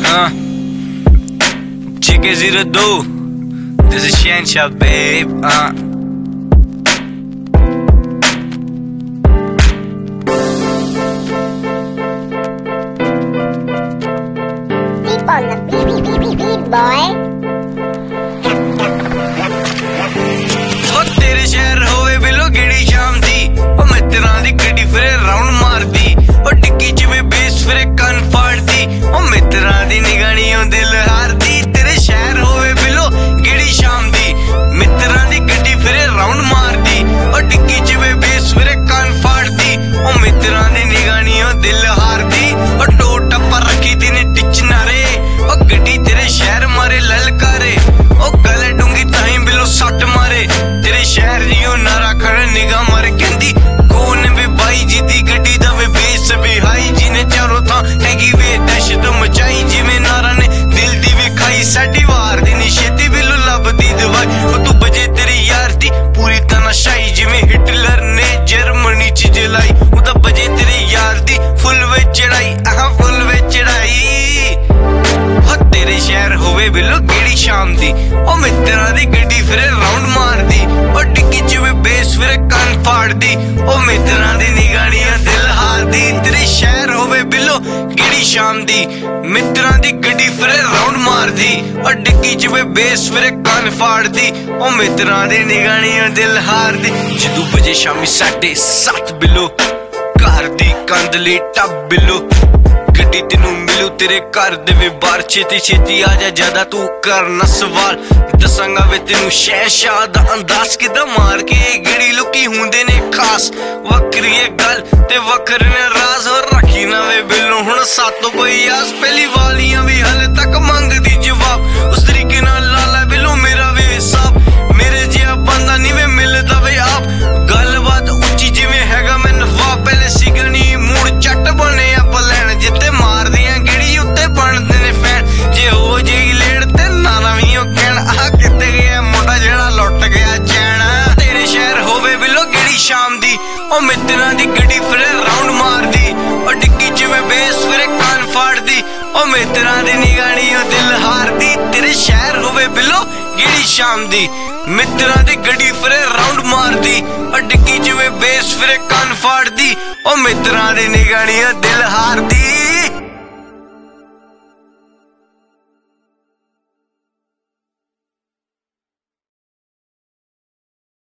JK02, this is Shansha, babe. Keep on the beat, boy. तेरे शहर होवे below गिड़ी शाम दी मित्रा दी गड्डी फिरे राउंड मार दी डिग्गी च वे बेस फिरे कन फाड़ दी मित्रा दी निगानियों दिल हार दी तेरे शहर होवे बिलो गिड़ी शाम दी मित्रा दी गड्डी फिरे राउंड मार दी डिग्गी च वे बेस फिरे कन फाड़ दी मित्रा दी निगानियों दिल हार दी टो टप्पा रखी दी ने टिच नारे गड्डी तेरे शहर मारे ललकारे गले डूंगी ताई बिलो सट मारे तेरे शहर दियो नारा खड़ निगाह मारे कहंदी कौन वे बाई जी दी गड्डी दा वे बेस वे हाई जी ने चारों थां हैगी वे दहशत मचाई जिवें नारा ने दिल दी वे खाई साडी वार दी निशेती बिलो लभदी दवाई तू बजे तेरी यार दी पूरी तनाशाई जिवें हिटलर ने जर्मनी च जलाई उदा बजे तेरी यार दी फुल वे चढ़ाई फुल वे चढ़ाई तेरे शहर होवे बिलो गिड़ी शाम दी मित्रा दी गड्डी फिरे राउंड मार दी डिग्गी च वे बेस फिरे कन फाड़ दी मित्रा दी निगानियां दिल हार दी तेरे शहर होवे बिलो गिड़ी शाम दी मित्रा दी गड्डी फिरे राउंड मार दी डिग्गी च वे बेस फिरे कन फाड़ दी मित्रा दी निगानियां दिल हार दी जदों बजे शामी 7:30 बिलो घर दी कंदली टब बिलो गड्डी तेनू मिलू तेरे घर दे वे बार छेती छेती आ जा ज्यादा तू करना सवाल दसांगा वे तेनू शहशाह दा अंदाज किदा मार के गड़ी लुकी हुंदे ने खास वक्री ए गल ते वक्रे ने राज और रखी ना वे बिल्लो हुण सातों कोई आस पहली वालियां भी हले तक मंगदी जवाब उस तरीके नाल लाला बिल्लो मेरा वे हिसाब मेरे जिहा बंदा नहीं वे मिलदा वे आप गलबात उच्ची जिवें हैगा मैं नवाब पहले सिगनी मूड चट बने आप लैण जिते मार दियां गिड़ी उत्ते बनदे ने फैन जे हो जेगी लेड़ ते नाना भी ओ कहण आ किते गया मुंडा जेड़ा लुट गया चैन तेरे शहर होवे बिलो गिड़ी शाम दी मित्रा दी गड्डी फिरे राउंड मार दी डिग्गी च वे बेस फिरे कान फाड़ दी मित्रा दी निगानियों दिल हार दी तेरे शहर होवे बिलो गिड़ी शाम दी मित्रा दी गड्डी फिरे राउंड मार दी डिग्गी च वे बेस फिरे कान फाड़ दी मित्रा दी निगानियों दिल हार दी